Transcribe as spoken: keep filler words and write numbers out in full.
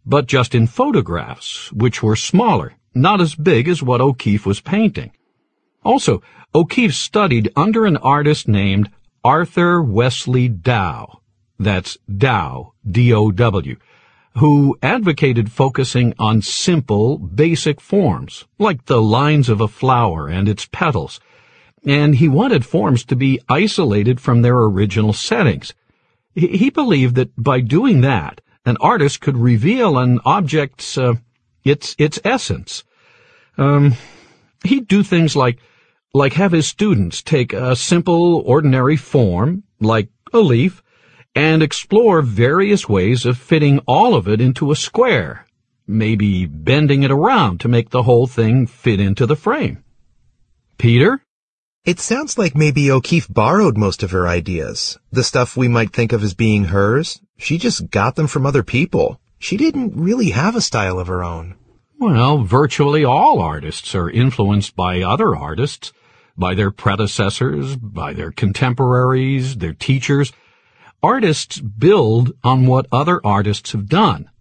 but just in photographs, which were smaller, not as big as what O'Keeffe was painting. Also, O'Keeffe studied under an artist named Arthur Wesley Dow. That's Dow, D O W, who advocated focusing on simple, basic forms, like the lines of a flower and its petals, and he wanted forms to be isolated from their original settings. He believed that by doing that, an artist could reveal an object's, uh, its, its essence. Um, he'd do things like, like have his students take a simple, ordinary form, like a leaf, and explore various ways of fitting all of it into a square, maybe bending it around to make the whole thing fit into the frame. Peter? It sounds like maybe O'Keeffe borrowed most of her ideas. The stuff we might think of as being hers, she just got them from other people. She didn't really have a style of her own. Well, virtually all artists are influenced by other artists, by their predecessors, by their contemporaries, their teachers. Artists build on what other artists have done.